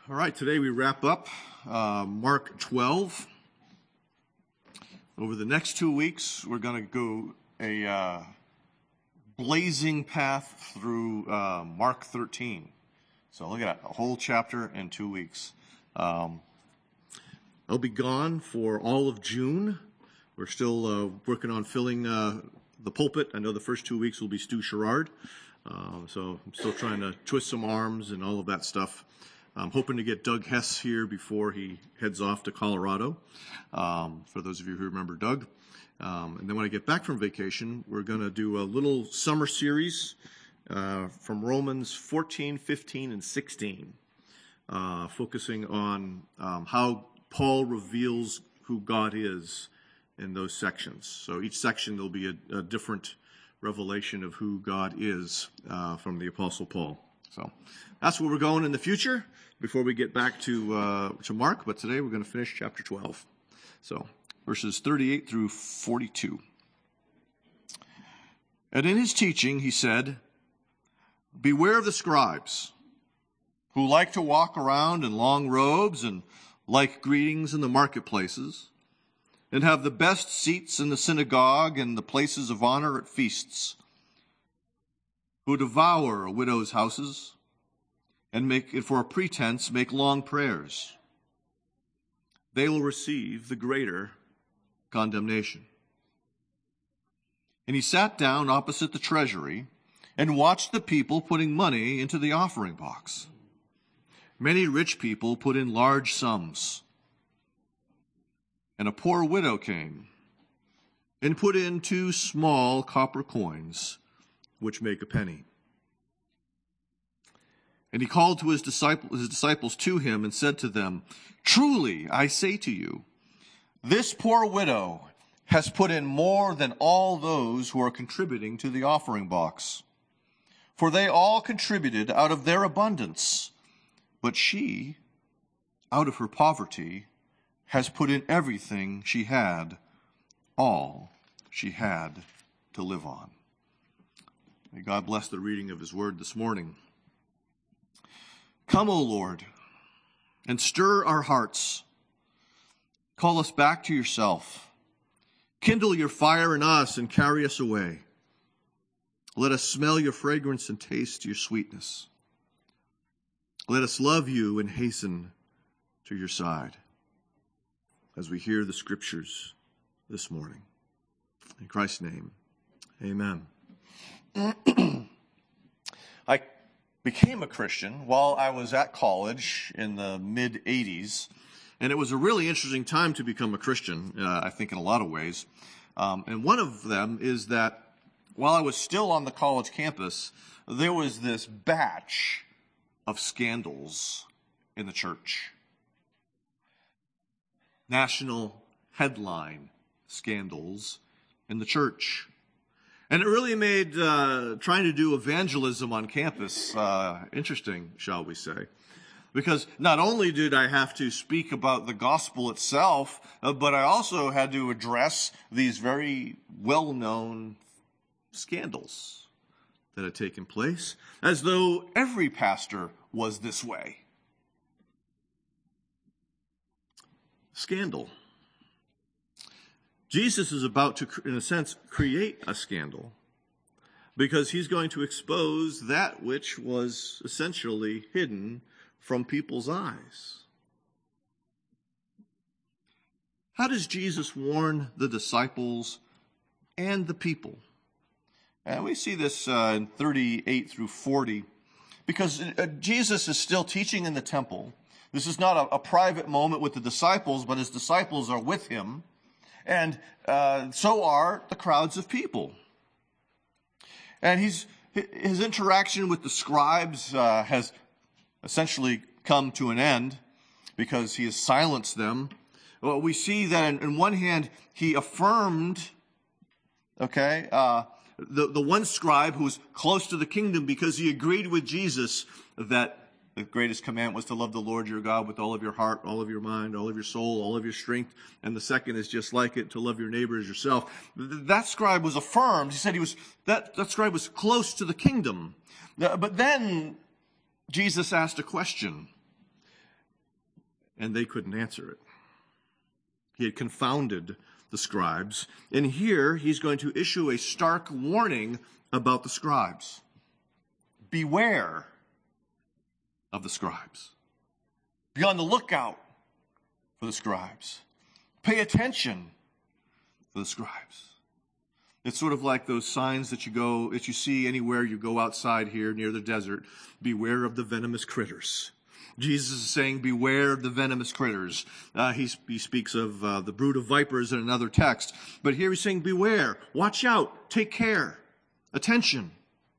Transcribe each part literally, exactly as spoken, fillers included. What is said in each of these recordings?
All right, today we wrap up uh, Mark twelve. Over the next two weeks, we're going to go a uh, blazing path through uh, Mark thirteen. So look at that, a whole chapter in two weeks. Um, I'll be gone for all of June. We're still uh, working on filling uh, the pulpit. I know the first two weeks will be Stu Sherrard. Uh, so I'm still trying to twist some arms and all of that stuff. I'm hoping to get Doug Hess here before he heads off to Colorado, um, for those of you who remember Doug. Um, and then when I get back from vacation, we're going to do a little summer series uh, from Romans fourteen, fifteen, and sixteen, uh, focusing on um, how Paul reveals who God is in those sections. So each section there'll be a, a different revelation of who God is uh, from the Apostle Paul. So that's where we're going in the future before we get back to uh, to Mark. But today we're going to finish chapter twelve. So verses thirty-eight through forty-two. And in his teaching he said, "Beware of the scribes, who like to walk around in long robes and like greetings in the marketplaces, and have the best seats in the synagogue and the places of honor at feasts, who devour widows' houses, and make it for a pretense, make long prayers. They will receive the greater condemnation." And he sat down opposite the treasury and watched the people putting money into the offering box. Many rich people put in large sums. And a poor widow came and put in two small copper coins, which make a penny. And he called to his disciples, his disciples to him and said to them, "Truly, I say to you, this poor widow has put in more than all those who are contributing to the offering box. For they all contributed out of their abundance, but she, out of her poverty, has put in everything she had, all she had to live on." May God bless the reading of his word this morning. Come, O Lord, and stir our hearts. Call us back to yourself. Kindle your fire in us and carry us away. Let us smell your fragrance and taste your sweetness. Let us love you and hasten to your side as we hear the scriptures this morning. In Christ's name, amen. I became a Christian while I was at college in the mid-eighties, and it was a really interesting time to become a Christian, uh, I think in a lot of ways. Um, and one of them is that while I was still on the college campus, there was this batch of scandals in the church. National headline scandals in the church. And it really made uh, trying to do evangelism on campus uh, interesting, shall we say. Because not only did I have to speak about the gospel itself, uh, but I also had to address these very well-known scandals that had taken place, as though every pastor was this way. Scandal. Jesus is about to, in a sense, create a scandal because he's going to expose that which was essentially hidden from people's eyes. How does Jesus warn the disciples and the people? And we see this uh, in thirty-eight through forty, because uh, Jesus is still teaching in the temple. This is not a, a private moment with the disciples, but his disciples are with him. And uh, so are the crowds of people. And he's, his interaction with the scribes uh, has essentially come to an end because he has silenced them. Well, we see that in, in one hand, he affirmed, okay, uh, the, the one scribe who was close to the kingdom because he agreed with Jesus that the greatest commandment was to love the Lord your God with all of your heart, all of your mind, all of your soul, all of your strength. And the second is just like it, to love your neighbor as yourself. That scribe was affirmed. He said he was, that, that scribe was close to the kingdom. But then Jesus asked a question. and they couldn't answer it. He had confounded the scribes. And here he's going to issue a stark warning about the scribes. Beware of the scribes. Be on the lookout for the scribes. Pay attention for the scribes. It's sort of like those signs that you go, that you see anywhere you go outside here near the desert. Beware of the venomous critters. Jesus is saying, beware of the venomous critters. Uh, he, he speaks of uh, the brood of vipers in another text. But here he's saying, beware, watch out, take care, attention.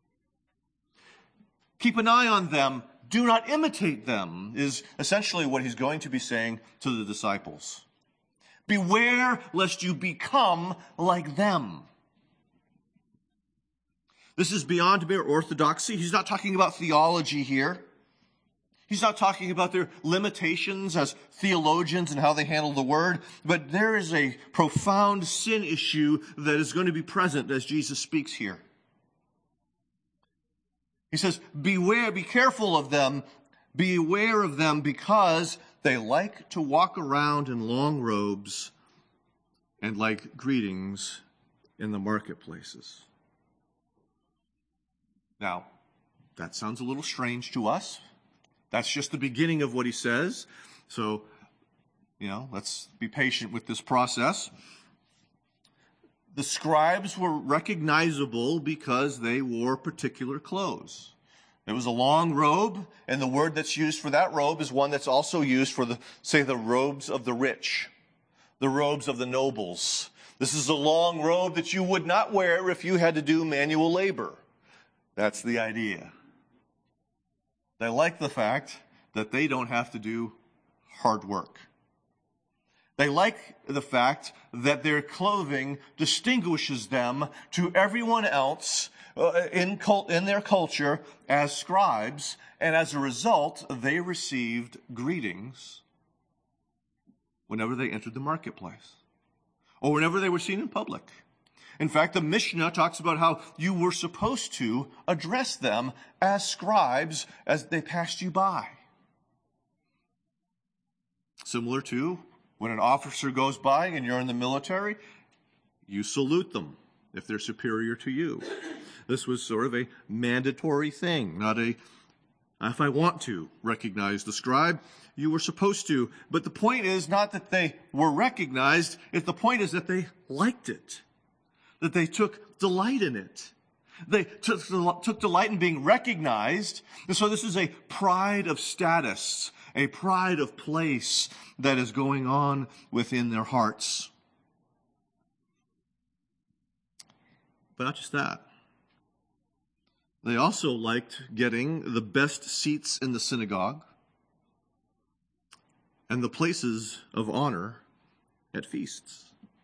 Keep an eye on them. Do not imitate them, is essentially what he's going to be saying to the disciples. Beware lest you become like them. This is beyond mere orthodoxy. He's not talking about theology here. He's not talking about their limitations as theologians and how they handle the word, but there is a profound sin issue that is going to be present as Jesus speaks here. He says, beware, be careful of them, be aware of them because they like to walk around in long robes and like greetings in the marketplaces. Now, that sounds a little strange to us. That's just the beginning of what he says. So, you know, let's be patient with this process. The scribes were recognizable because they wore particular clothes. There was a long robe, and the word that's used for that robe is one that's also used for the, say, the robes of the rich, the robes of the nobles. This is a long robe that you would not wear if you had to do manual labor. That's the idea. They like the fact that they don't have to do hard work. They like the fact that their clothing distinguishes them to everyone else uh, in, cult, in their culture as scribes, and as a result, they received greetings whenever they entered the marketplace or whenever they were seen in public. In fact, the Mishnah talks about how you were supposed to address them as scribes as they passed you by. Similar to when an officer goes by and you're in the military, you salute them if they're superior to you. This was sort of a mandatory thing, not a, if I want to recognize the scribe, you were supposed to. But the point is not that they were recognized, if the point is that they liked it. That they took delight in it. They took, took delight in being recognized. And so this is a pride of status, a pride of place that is going on within their hearts. But not just that. They also liked getting the best seats in the synagogue and the places of honor at feasts.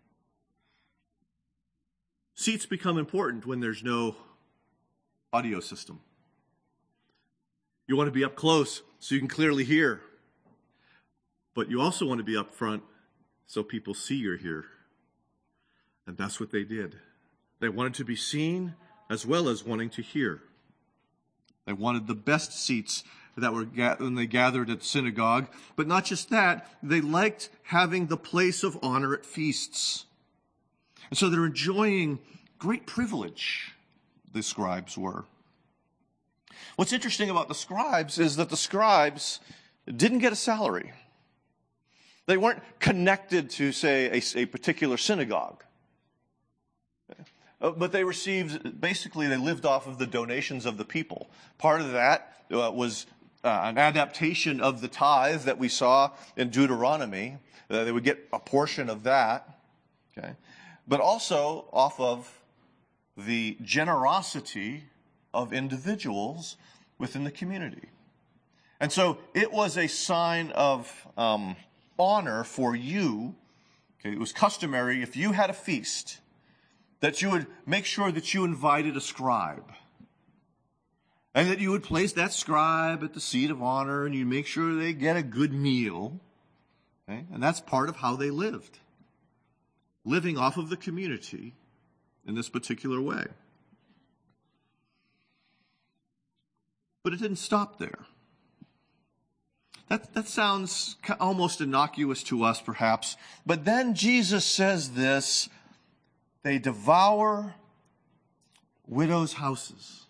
Seats become important when there's no audio system. You want to be up close so you can clearly hear. But you also want to be up front so people see you're here. And that's what they did. They wanted to be seen as well as wanting to hear. They wanted the best seats that were ga- when they gathered at synagogue. But not just that, they liked having the place of honor at feasts. And so they're enjoying great privilege, the scribes were. What's interesting about the scribes is that the scribes didn't get a salary. They weren't connected to, say, a, a particular synagogue. But they received, basically, they lived off of the donations of the people. Part of that uh, was uh, an adaptation of the tithe that we saw in Deuteronomy. Uh, they would get a portion of that. Okay. But also off of the generosity of individuals within the community. And so it was a sign of um, honor for you. Okay, it was customary, if you had a feast, that you would make sure that you invited a scribe. And that you would place that scribe at the seat of honor, and you make sure they get a good meal. Okay? And that's part of how they lived. Living off of the community in this particular way. But it didn't stop there. That, that sounds almost innocuous to us, perhaps. But then Jesus says this, they devour widows' houses.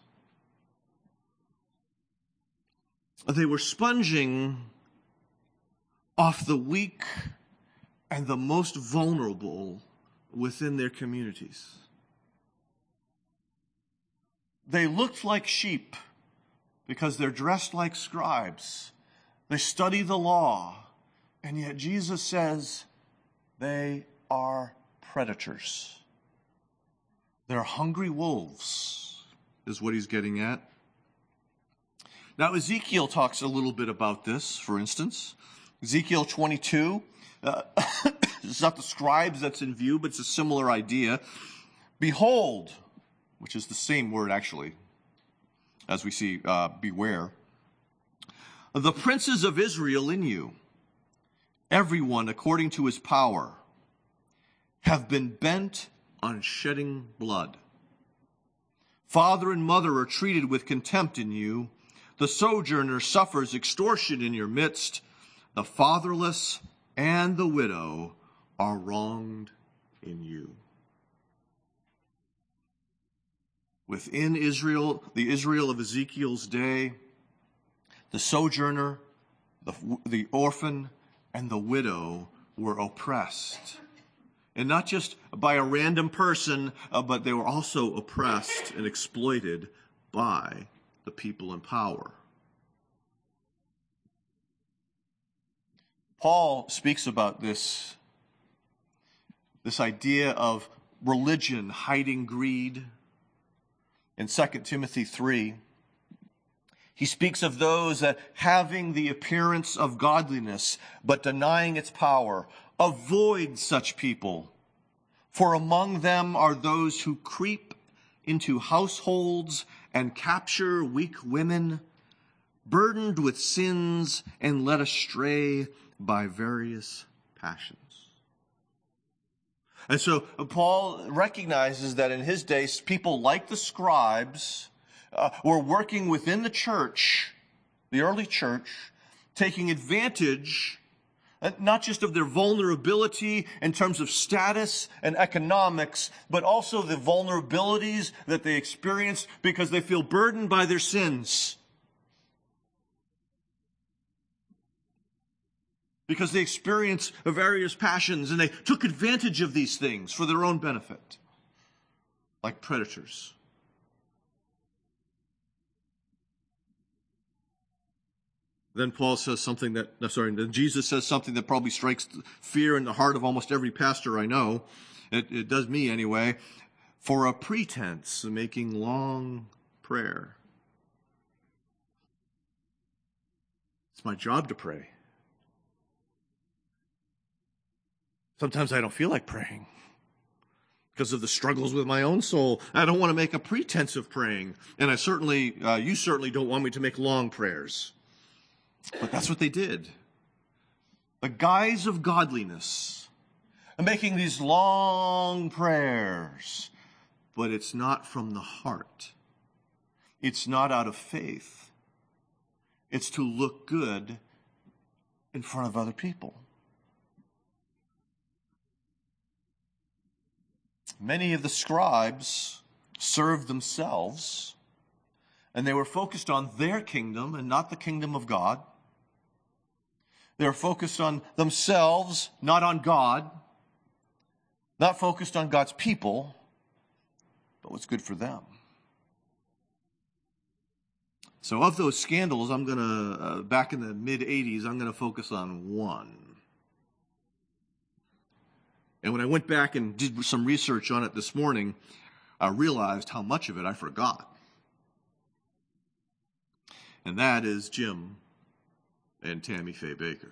They were sponging off the weak and the most vulnerable within their communities. They looked like sheep because they're dressed like scribes. They study the law, and yet Jesus says they are predators. They're hungry wolves, is what he's getting at. Now, Ezekiel talks a little bit about this, for instance. Ezekiel twenty-two, uh, it's not the scribes that's in view, but it's a similar idea. Behold, which is the same word, actually, as we see, uh, beware. The princes of Israel in you, everyone according to his power, have been bent on shedding blood. Father and mother are treated with contempt in you. The sojourner suffers extortion in your midst. The fatherless and the widow are wronged in you. Within Israel, the Israel of Ezekiel's day, the sojourner, the, the orphan, and the widow were oppressed. And not just by a random person, uh, but they were also oppressed and exploited by the people in power. Paul speaks about this, this idea of religion hiding greed. In Second Timothy three, he speaks of those that having the appearance of godliness, but denying its power. Avoid such people, for among them are those who creep into households and capture weak women, burdened with sins and led astray by various passions. And so Paul recognizes that in his days, people like the scribes uh, were working within the church, the early church, taking advantage uh, not just of their vulnerability in terms of status and economics, but also the vulnerabilities that they experience because they feel burdened by their sins. Because they experience various passions and they took advantage of these things for their own benefit, like predators. Then Paul says something that, no, sorry, then Jesus says something that probably strikes fear in the heart of almost every pastor I know. It, it does me anyway. For a pretense of making long prayer. It's my job to pray. Sometimes I don't feel like praying because of the struggles with my own soul. I don't want to make a pretense of praying. And I certainly, uh, you certainly don't want me to make long prayers. But that's what they did. The guise of godliness. And making these long prayers. But it's not from the heart. It's not out of faith. It's to look good in front of other people. Many of the scribes served themselves, and they were focused on their kingdom and not the kingdom of God. They were focused on themselves, not on God, not focused on God's people, but what's good for them. So of those scandals, I'm going to, uh, back in the mid-eighties, I'm going to focus on one. And when I went back and did some research on it this morning, I realized how much of it I forgot. And that is Jim and Tammy Faye Bakker.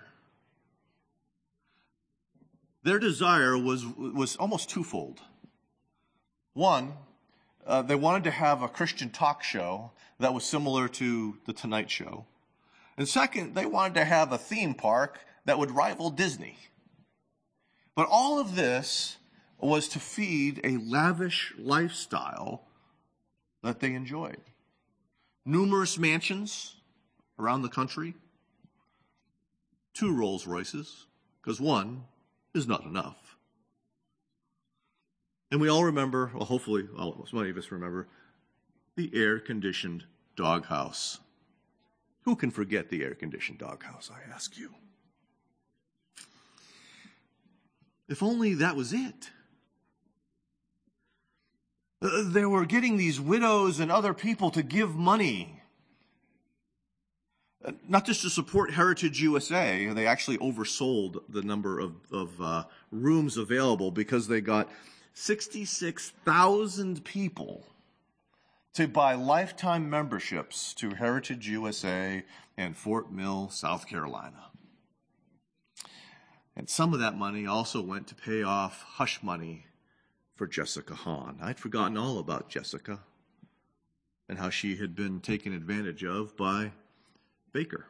Their desire was, was almost twofold. One, uh, they wanted to have a Christian talk show that was similar to The Tonight Show. And second, they wanted to have a theme park that would rival Disney. But all of this was to feed a lavish lifestyle that they enjoyed. Numerous mansions around the country, two Rolls Royces, because one is not enough. And we all remember, well, hopefully all of us, many of us remember, the air-conditioned doghouse. Who can forget the air-conditioned doghouse, I ask you? If only that was it. Uh, they were getting these widows and other people to give money. Uh, not just to support Heritage U S A. They actually oversold the number of, of uh, rooms available because they got sixty-six thousand people to buy lifetime memberships to Heritage U S A in Fort Mill, South Carolina. And some of that money also went to pay off hush money for Jessica Hahn. I'd forgotten all about Jessica and how she had been taken advantage of by Baker.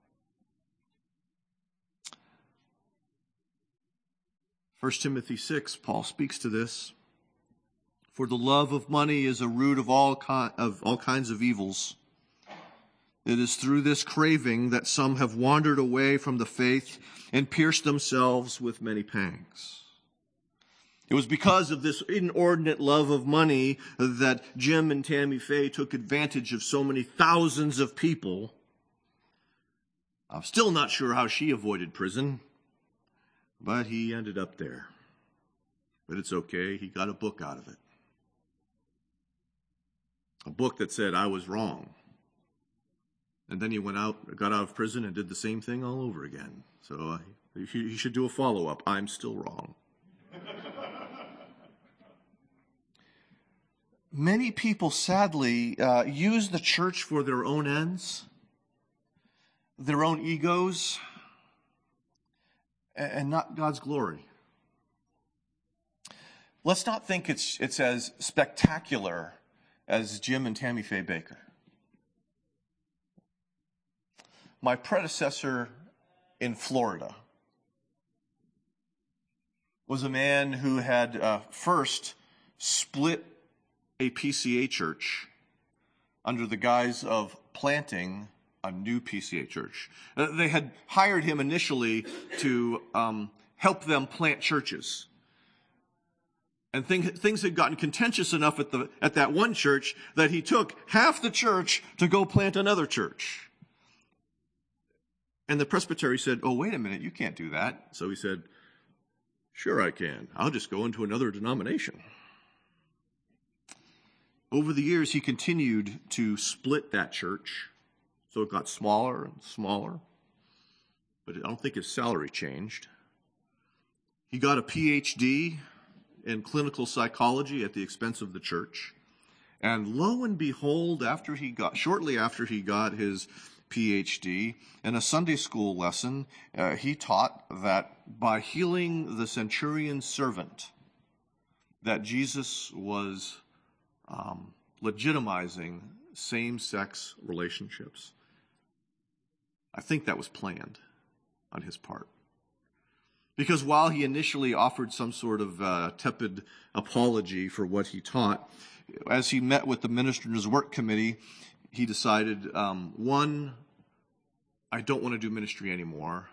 First Timothy six, Paul speaks to this. For the love of money is a root of all ki- of all kinds of evils. It is through this craving that some have wandered away from the faith and pierced themselves with many pangs. It was because of this inordinate love of money that Jim and Tammy Faye took advantage of so many thousands of people. I'm still not sure how she avoided prison, but he ended up there. But it's okay, he got a book out of it. A book that said, I was wrong. And then he went out, got out of prison and did the same thing all over again. So uh, he should do a follow-up. I'm still wrong. Many people, sadly, uh, use the church for their own ends, their own egos, and not God's glory. Let's not think it's it's as spectacular as Jim and Tammy Faye Baker. My predecessor in Florida was a man who had uh, first split a P C A church under the guise of planting a new P C A church. Uh, they had hired him initially to um, help them plant churches. And thing, things had gotten contentious enough at, the, at that one church that he took half the church to go plant another church. And the presbytery said, oh, wait a minute, you can't do that. So he said, sure I can. I'll just go into another denomination. Over the years, he continued to split that church. So it got smaller and smaller. But I don't think his salary changed. He got a P H D in clinical psychology at the expense of the church. And lo and behold, after he got, shortly after he got his P H D, in a Sunday school lesson, uh, he taught that by healing the centurion's servant, that Jesus was um, legitimizing same-sex relationships. I think that was planned on his part. Because while he initially offered some sort of uh, tepid apology for what he taught, as he met with the Ministers' Work Committee, he decided, um, one, I don't want to do ministry anymore.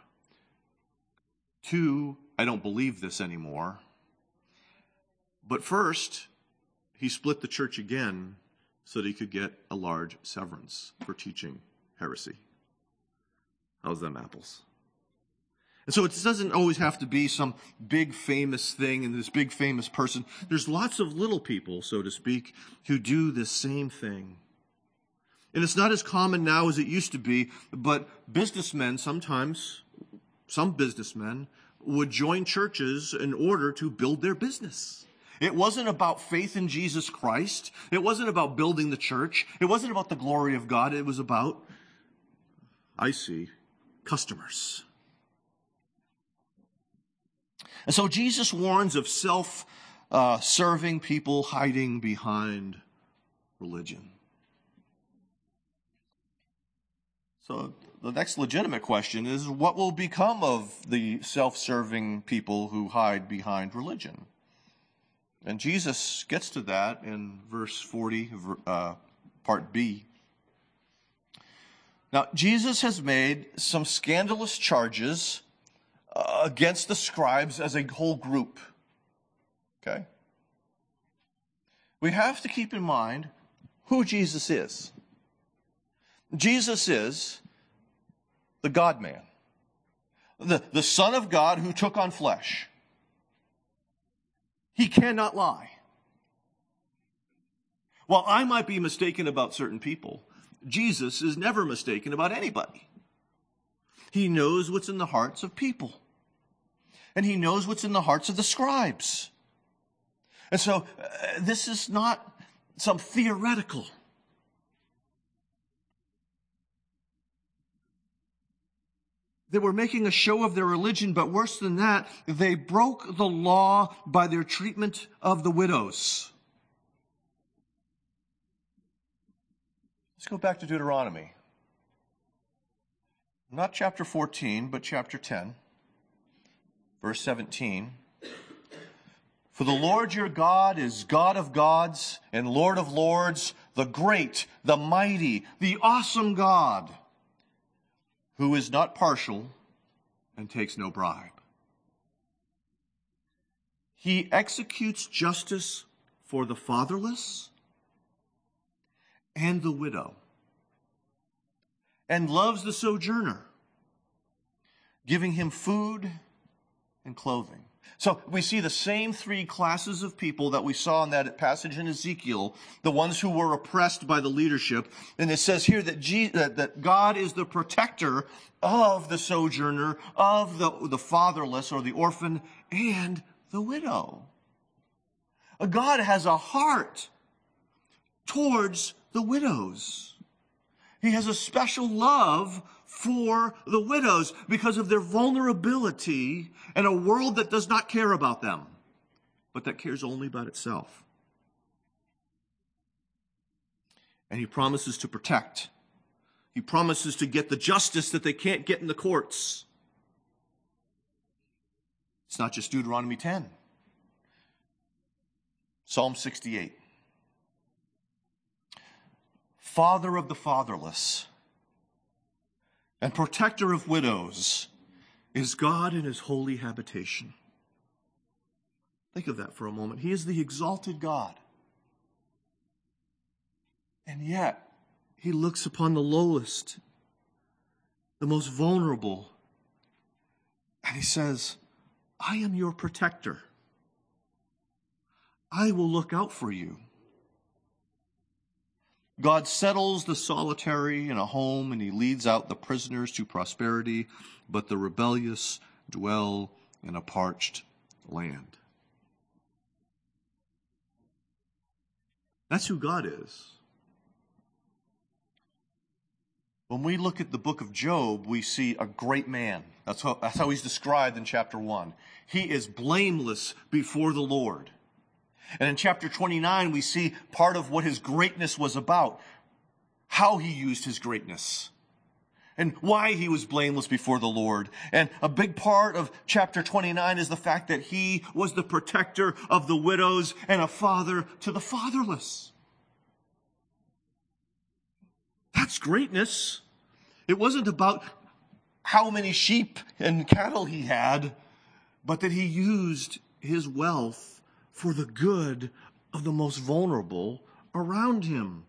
Two, I don't believe this anymore. But first, he split the church again so that he could get a large severance for teaching heresy. How's them apples? And so it doesn't always have to be some big famous thing and this big famous person. There's lots of little people, so to speak, who do the same thing. And it's not as common now as it used to be, but businessmen sometimes, some businessmen, would join churches in order to build their business. It wasn't about faith in Jesus Christ. It wasn't about building the church. It wasn't about the glory of God. It was about, I see, customers. And so Jesus warns of self-serving uh, people hiding behind religion. So the next legitimate question is, what will become of the self-serving people who hide behind religion? And Jesus gets to that in verse forty, uh, part B. Now, Jesus has made some scandalous charges uh, against the scribes as a whole group. Okay? We have to keep in mind who Jesus is. Jesus is the God-man, the, the Son of God who took on flesh. He cannot lie. While I might be mistaken about certain people, Jesus is never mistaken about anybody. He knows what's in the hearts of people. And he knows what's in the hearts of the scribes. And so uh, this is not some theoretical. They were making a show of their religion, but worse than that, they broke the law by their treatment of the widows. Let's go back to Deuteronomy. Not chapter fourteen, but chapter ten, verse seventeen. For the Lord your God is God of gods and Lord of lords, the great, the mighty, the awesome God, who is not partial and takes no bribe. He executes justice for the fatherless and the widow, and loves the sojourner, giving him food and clothing. So we see the same three classes of people that we saw in that passage in Ezekiel, the ones who were oppressed by the leadership. And it says here that, Jesus, that God is the protector of the sojourner, of the, the fatherless or the orphan, and the widow. God has a heart towards the widows. He has a special love for the widows because of their vulnerability in a world that does not care about them, but that cares only about itself. And he promises to protect. He promises to get the justice that they can't get in the courts. It's not just Deuteronomy ten. Psalm sixty-eight. Father of the fatherless and protector of widows is God in his holy habitation. Think of that for a moment. He is the exalted God. And yet, he looks upon the lowest, the most vulnerable, and he says, I am your protector. I will look out for you. God settles the solitary in a home, and he leads out the prisoners to prosperity, but the rebellious dwell in a parched land. That's who God is. When we look at the book of Job, we see a great man. That's how, that's how he's described in chapter one. He is blameless before the Lord. And in chapter twenty-nine, we see part of what his greatness was about, how he used his greatness, and why he was blameless before the Lord. And a big part of chapter twenty-nine is the fact that he was the protector of the widows and a father to the fatherless. That's greatness. It wasn't about how many sheep and cattle he had, but that he used his wealth for the good of the most vulnerable around him.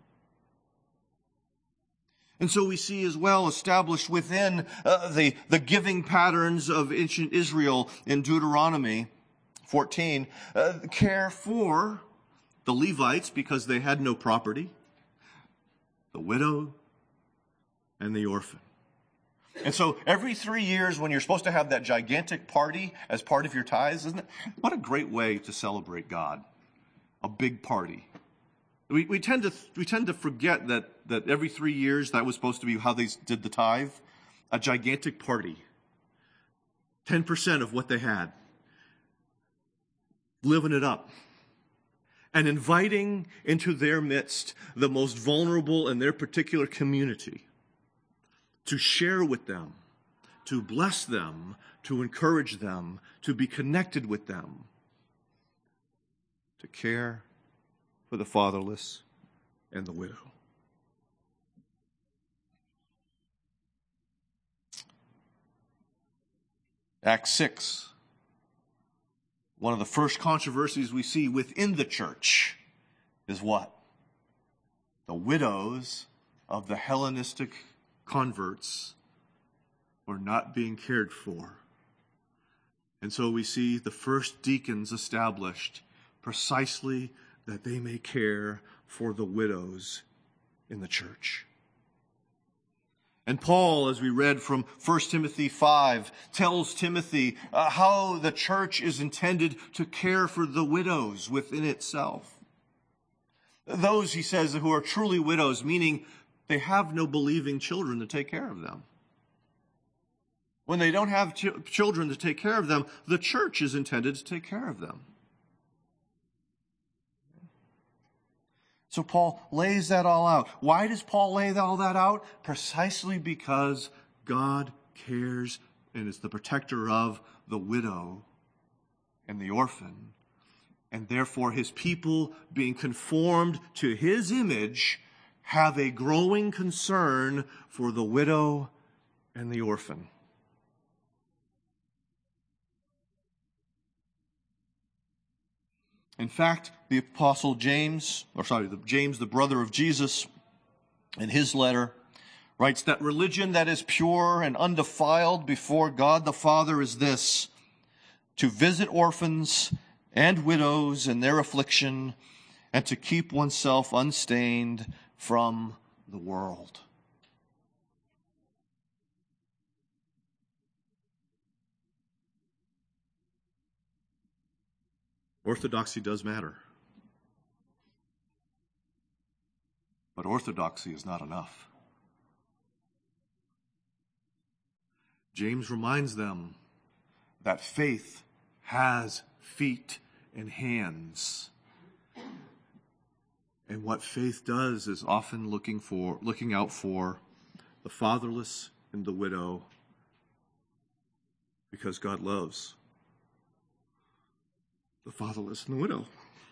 And so we see as well established within uh, the, the giving patterns of ancient Israel in Deuteronomy fourteen, uh, care for the Levites because they had no property, the widow, and the orphan. And so every three years when you're supposed to have that gigantic party as part of your tithes, isn't it? What a great way to celebrate God. A big party. We, we tend to we tend to forget that, that every three years that was supposed to be how they did the tithe. A gigantic party. ten percent of what they had. Living it up. And inviting into their midst the most vulnerable in their particular community, to share with them, to bless them, to encourage them, to be connected with them, to care for the fatherless and the widow. Acts six. One of the first controversies we see within the church is what? The widows of the Hellenistic converts were not being cared for. And so we see the first deacons established precisely that they may care for the widows in the church. And Paul, as we read from First Timothy five, tells Timothy uh, how the church is intended to care for the widows within itself. Those, he says, who are truly widows, meaning they have no believing children to take care of them. When they don't have ch- children to take care of them, the church is intended to take care of them. So Paul lays that all out. Why does Paul lay all that out? Precisely because God cares and is the protector of the widow and the orphan. And therefore his people, being conformed to his image, have a growing concern for the widow and the orphan. In fact, the apostle James, or sorry, the, James, the brother of Jesus, in his letter, writes that religion that is pure and undefiled before God the Father is this: to visit orphans and widows in their affliction, and to keep oneself unstained from the world. Orthodoxy does matter. But orthodoxy is not enough. James reminds them that faith has feet and hands. And what faith does is often looking for, looking out for the fatherless and the widow, because God loves the fatherless and the widow.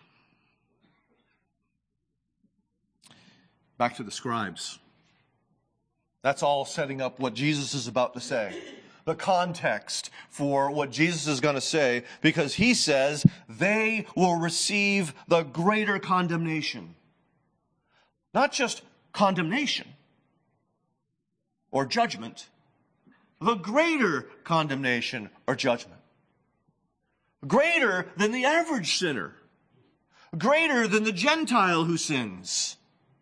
Back to the scribes. That's all setting up what Jesus is about to say. The context for what Jesus is going to say, because he says they will receive the greater condemnation. Not just condemnation or judgment, the greater condemnation or judgment. Greater than the average sinner. Greater than the Gentile who sins.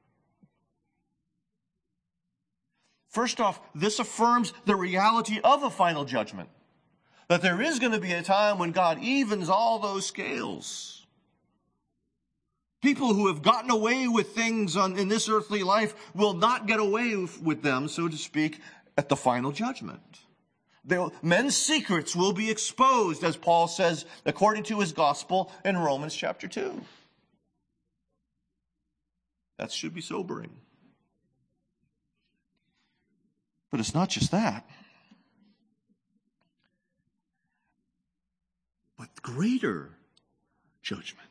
First off, this affirms the reality of a final judgment. That there is going to be a time when God evens all those scales. People who have gotten away with things on, in this earthly life will not get away with, with them, so to speak, at the final judgment. They'll, men's secrets will be exposed, as Paul says, according to his gospel in Romans chapter two. That should be sobering. But it's not just that. But greater judgment.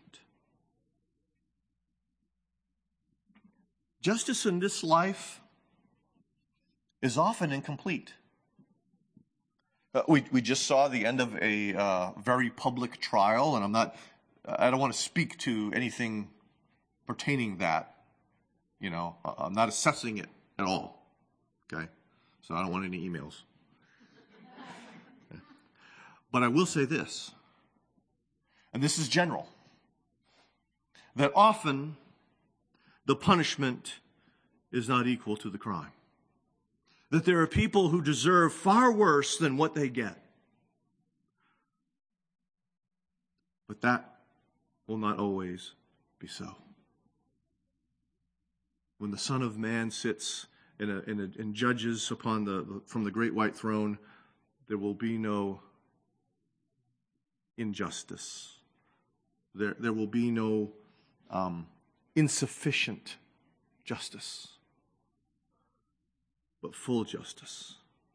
Justice in this life is often incomplete. Uh, we we just saw the end of a uh, very public trial, and I'm not, I don't want to speak to anything pertaining that. You know, I'm not assessing it at all. Okay, so I don't want any emails. But I will say this, and this is general, that often the punishment is not equal to the crime. That there are people who deserve far worse than what they get. But that will not always be so. When the Son of Man sits in a, in a, and judges upon the from the great white throne, there will be no injustice. There, there will be no um, insufficient justice, but full justice.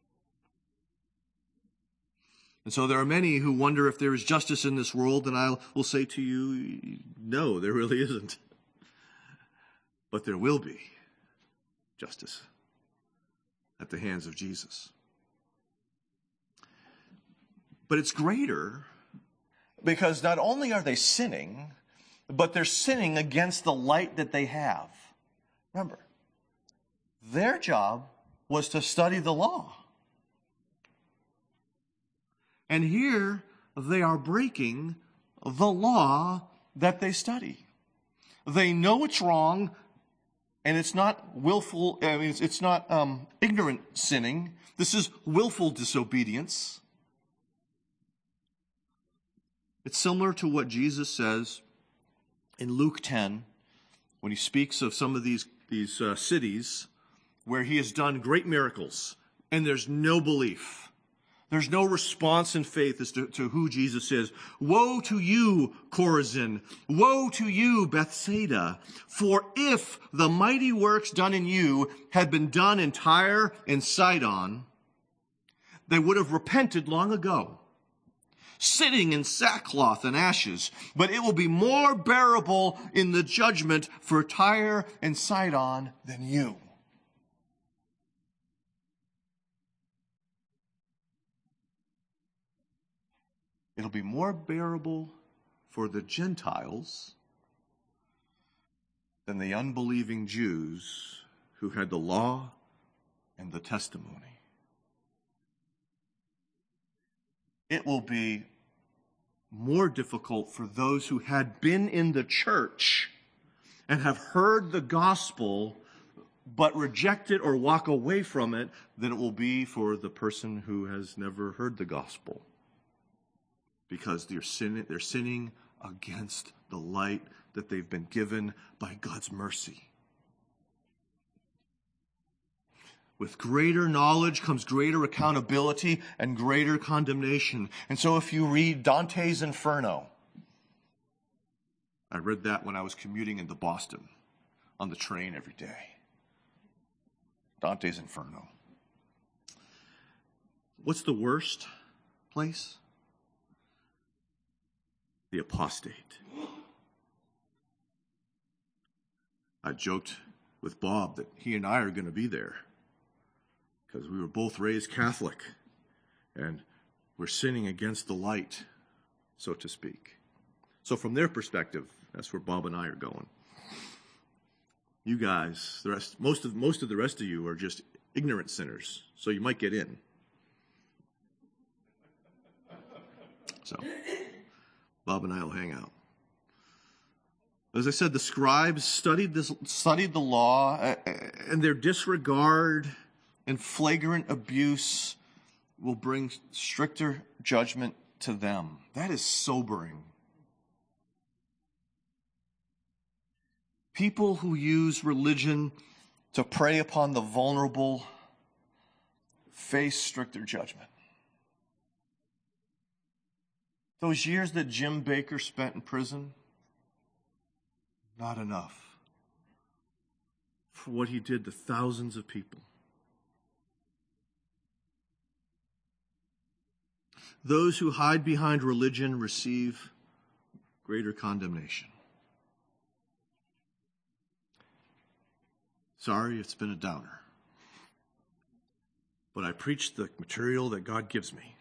And so there are many who wonder if there is justice in this world, and I will say to you, no, there really isn't. But there will be justice at the hands of Jesus. But it's greater because not only are they sinning, but they're sinning against the light that they have. Remember, their job was to study the law. And here they are breaking the law that they study. They know it's wrong, and it's not willful, I mean, it's, it's not um, ignorant sinning. This is willful disobedience. It's similar to what Jesus says in Luke ten when he speaks of some of these, these uh, cities where he has done great miracles, and there's no belief. There's no response in faith as to, to who Jesus is. Woe to you, Chorazin! Woe to you, Bethsaida! For if the mighty works done in you had been done in Tyre and Sidon, they would have repented long ago, sitting in sackcloth and ashes. But it will be more bearable in the judgment for Tyre and Sidon than you. It'll be more bearable for the Gentiles than the unbelieving Jews who had the law and the testimony. It will be more difficult for those who had been in the church and have heard the gospel but reject it or walk away from it than it will be for the person who has never heard the gospel. Because they're sinning, they're sinning against the light that they've been given by God's mercy. With greater knowledge comes greater accountability and greater condemnation. And so if you read Dante's Inferno, I read that when I was commuting into Boston on the train every day. Dante's Inferno. What's the worst place? The apostate. I joked with Bob that he and I are going to be there because we were both raised Catholic and we're sinning against the light, so to speak. So from their perspective, that's where Bob and I are going. You guys, the rest, most of most of the rest of you are just ignorant sinners, so you might get in. So Bob and I will hang out. As I said, the scribes studied this, studied the law, uh, and their disregard and flagrant abuse will bring stricter judgment to them. That is sobering. People who use religion to prey upon the vulnerable face stricter judgment. Those years that Jim Bakker spent in prison, not enough for what he did to thousands of people. Those who hide behind religion receive greater condemnation. Sorry, it's been a downer. But I preach the material that God gives me.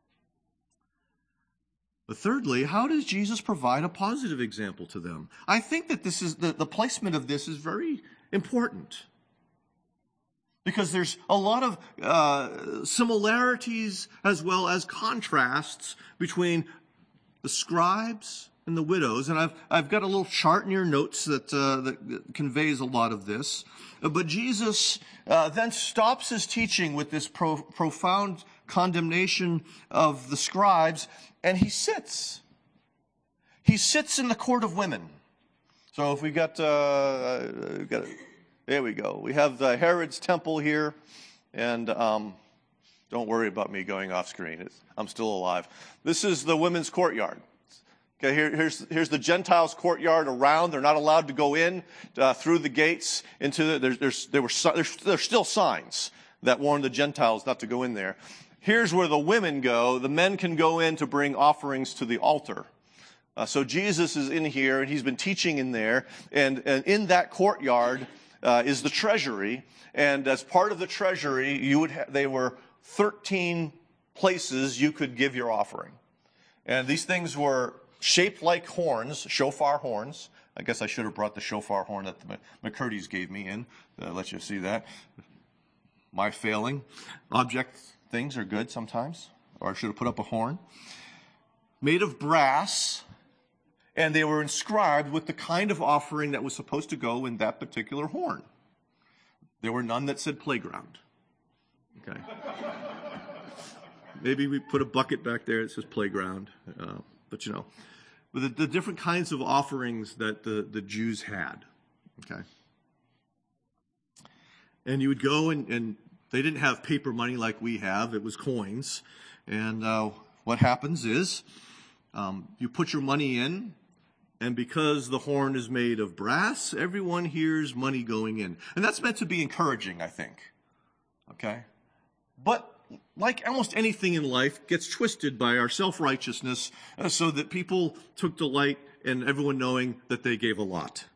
But thirdly, how does Jesus provide a positive example to them? I think that this is the, the placement of this is very important. Because there's a lot of uh, similarities as well as contrasts between the scribes and the widows. And I've I've got a little chart in your notes that, uh, that conveys a lot of this. But Jesus uh, then stops his teaching with this pro- profound condemnation of the scribes, and he sits. He sits in the court of women. So if we got, uh, we got there we go. We have the Herod's temple here, and um, don't worry about me going off screen. It's, I'm still alive. This is the women's courtyard. Okay, here, here's here's the Gentiles' courtyard around. They're not allowed to go in uh, through the gates into the. There's there's there were there's, there's still signs that warn the Gentiles not to go in there. Here's where the women go. The men can go in to bring offerings to the altar. Uh, so Jesus is in here, and he's been teaching in there. And, and in that courtyard uh, is the treasury. And as part of the treasury, you would ha- they were thirteen places you could give your offering. And these things were shaped like horns, shofar horns. I guess I should have brought the shofar horn that the McCurdy's gave me in. Uh, let you see that. My failing. Object things are good sometimes. Or I should have put up a horn. Made of brass. And they were inscribed with the kind of offering that was supposed to go in that particular horn. There were none that said playground. Okay. Maybe we put a bucket back there that says playground. Uh, but you know, the, the different kinds of offerings that the, the Jews had. Okay. And you would go and, and they didn't have paper money like we have. It was coins. And uh, what happens is um, you put your money in. And because the horn is made of brass, everyone hears money going in. And that's meant to be encouraging, I think. Okay? But like almost anything in life, gets twisted by our self-righteousness uh, so that people took delight in everyone knowing that they gave a lot.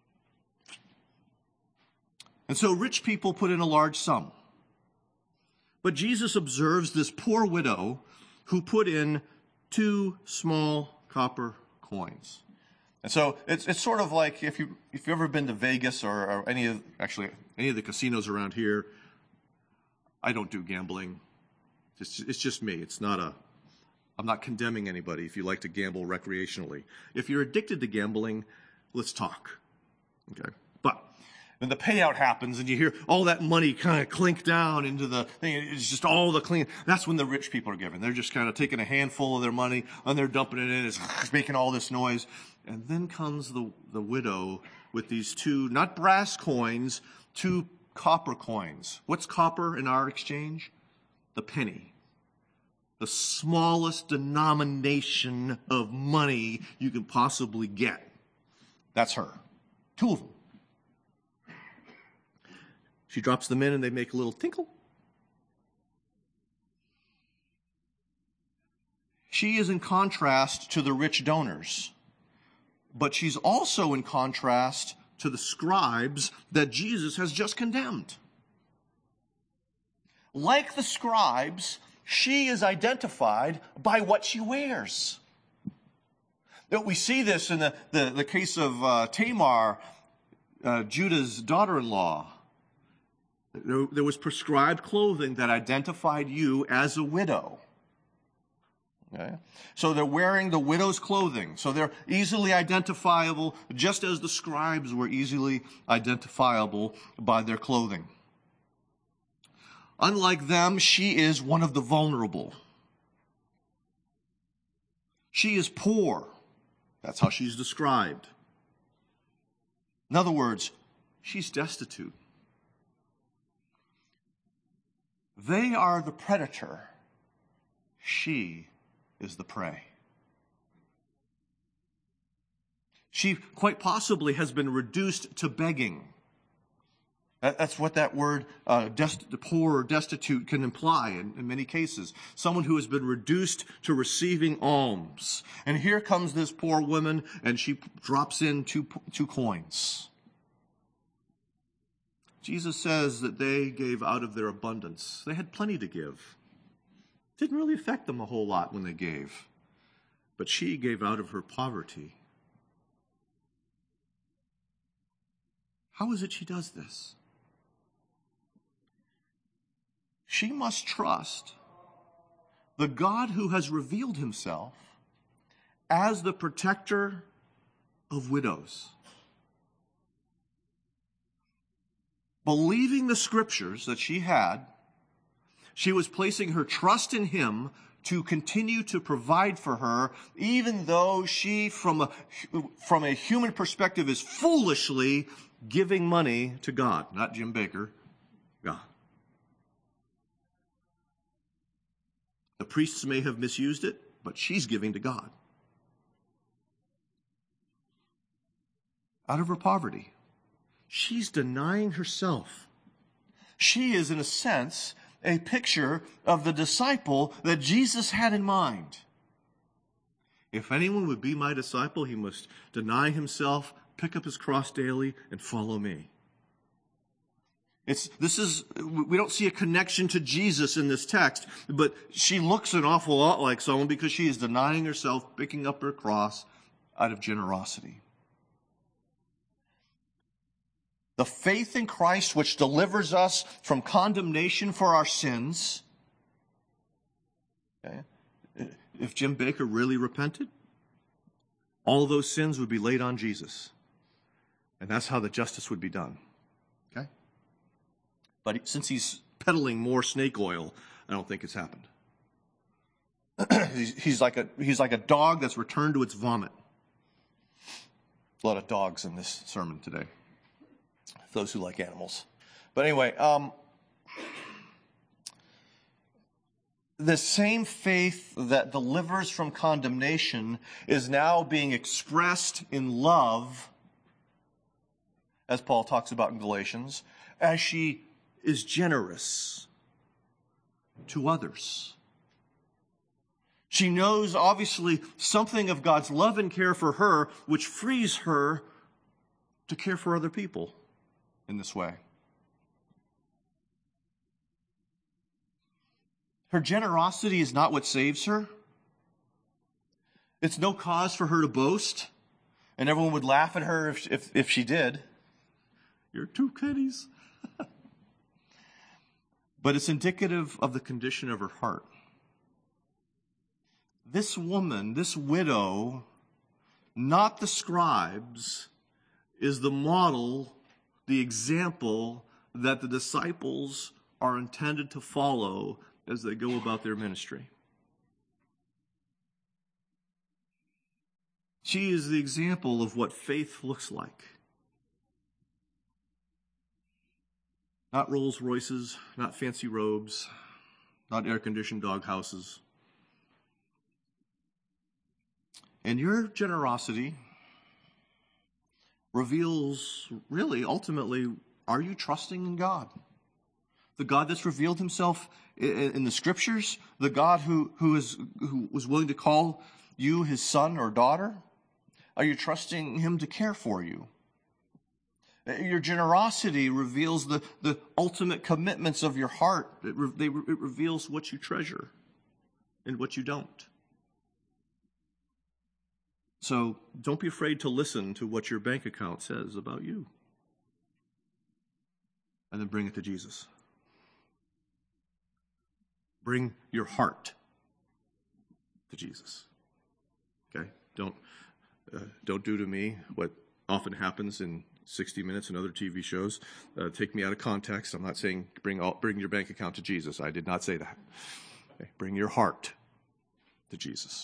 And so rich people put in a large sum. But Jesus observes this poor widow who put in two small copper coins. And so it's it's sort of like if you if you've ever been to Vegas or, or any of actually any of the casinos around here. I don't do gambling. It's it's just me. It's not a. I'm not condemning anybody if you like to gamble recreationally. If you're addicted to gambling, let's talk. Okay, but when the payout happens and you hear all that money kind of clink down into the thing, it's just all the clean. That's when the rich people are giving. They're just kind of taking a handful of their money and they're dumping it in. It's making all this noise. And then comes the, the widow with these two, not brass coins, two copper coins. What's copper in our exchange? The penny. The smallest denomination of money you can possibly get. That's her. Two of them. She drops them in and they make a little tinkle. She is in contrast to the rich donors. But she's also in contrast to the scribes that Jesus has just condemned. Like the scribes, she is identified by what she wears. We see this in the, the, the case of uh, Tamar, uh, Judah's daughter-in-law. There, there was prescribed clothing that identified you as a widow. Okay. So they're wearing the widow's clothing. So they're easily identifiable, just as the scribes were easily identifiable by their clothing. Unlike them, she is one of the vulnerable. She is poor. That's how she's described. In other words, she's destitute. They are the predator. She is the prey. She quite possibly has been reduced to begging. That, that's what that word uh, dest- poor or destitute can imply in, in many cases. Someone who has been reduced to receiving alms. And here comes this poor woman, and she drops in two, two coins. Jesus says that they gave out of their abundance. They had plenty to give. Didn't really affect them a whole lot when they gave. But she gave out of her poverty. How is it she does this? She must trust the God who has revealed himself as the protector of widows. Believing the scriptures that she had, she was placing her trust in him to continue to provide for her, even though she, from a, from a human perspective, is foolishly giving money to God. Not Jim Baker, God. The priests may have misused it, but she's giving to God. Out of her poverty. She's denying herself. She is, in a sense, a picture of the disciple that Jesus had in mind. If anyone would be my disciple, he must deny himself, pick up his cross daily, and follow me. It's, this is, we don't see a connection to Jesus in this text, but she looks an awful lot like someone because she is denying herself, picking up her cross out of generosity. The faith in Christ which delivers us from condemnation for our sins. Okay? If Jim Bakker really repented, all of those sins would be laid on Jesus. And that's how the justice would be done. Okay? But since he's peddling more snake oil, I don't think it's happened. he's, he's, like a, he's like a dog that's returned to its vomit. A lot of dogs in this sermon today. Those who like animals. But anyway, um, the same faith that delivers from condemnation is now being expressed in love, as Paul talks about in Galatians, as she is generous to others. She knows, obviously, something of God's love and care for her, which frees her to care for other people in this way. Her generosity is not what saves her. It's no cause for her to boast, and everyone would laugh at her if, if, if she did. You're two pennies. But it's indicative of the condition of her heart. This woman, this widow, not the scribes, is the model, the example that the disciples are intended to follow as they go about their ministry. She is the example of what faith looks like. Not Rolls Royces, not fancy robes, not air-conditioned dog houses. And your generosity reveals, really, ultimately, are you trusting in God? The God that's revealed himself in the Scriptures? The God who, who, is, who was willing to call you his son or daughter? Are you trusting him to care for you? Your generosity reveals the, the ultimate commitments of your heart. It, re, they, it reveals what you treasure and what you don't. So don't be afraid to listen to what your bank account says about you. And then bring it to Jesus. Bring your heart to Jesus. Okay? Don't, uh, don't do to me what often happens in sixty minutes and other T V shows. Uh, take me out of context. I'm not saying bring all, bring your bank account to Jesus. I did not say that. Okay? Bring your heart to Jesus.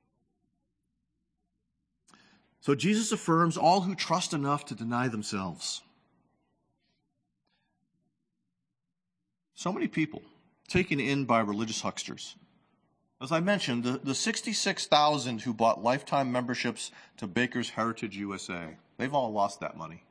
So Jesus affirms all who trust enough to deny themselves. So many people taken in by religious hucksters. As I mentioned, the, the sixty-six thousand who bought lifetime memberships to Baker's Heritage U S A, they've all lost that money.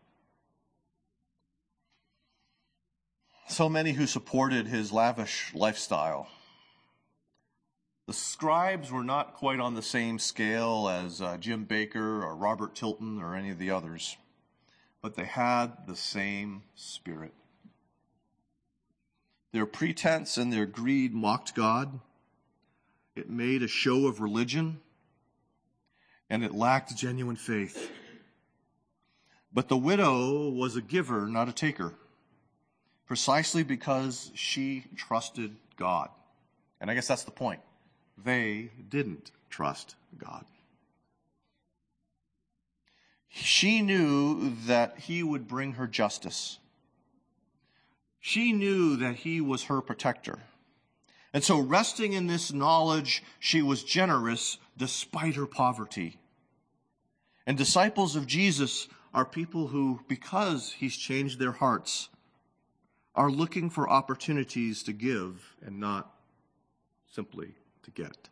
So many who supported his lavish lifestyle. The scribes were not quite on the same scale as uh, Jim Bakker or Robert Tilton or any of the others, but they had the same spirit. Their pretense and their greed mocked God. It made a show of religion, and it lacked genuine faith. But the widow was a giver, not a taker, precisely because she trusted God. And I guess that's the point. They didn't trust God. She knew that he would bring her justice. She knew that he was her protector. And so, resting in this knowledge, she was generous despite her poverty. And disciples of Jesus are people who, because he's changed their hearts, are looking for opportunities to give and not simply to get.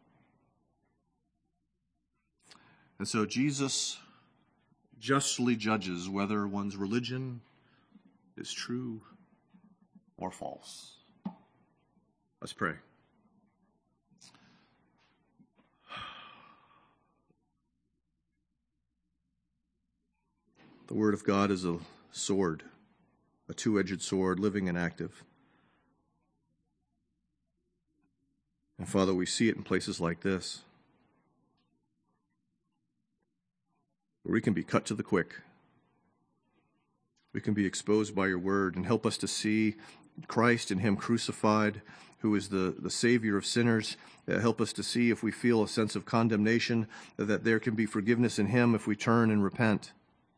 And so Jesus justly judges whether one's religion is true or false. Let's pray. The Word of God is a sword, a two-edged sword, living and active. And Father, we see it in places like this, where we can be cut to the quick. We can be exposed by your word, and help us to see Christ and him crucified, who is the, the Savior of sinners. Uh, help us to see, if we feel a sense of condemnation, that there can be forgiveness in him if we turn and repent.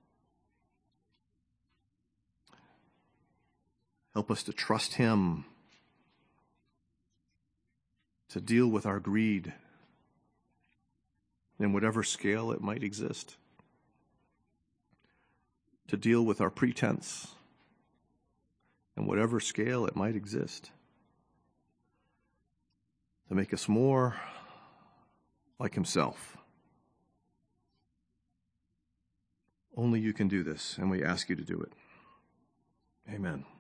Help us to trust him, to deal with our greed in whatever scale it might exist, to deal with our pretense in whatever scale it might exist, to make us more like himself. Only you can do this, and we ask you to do it. Amen.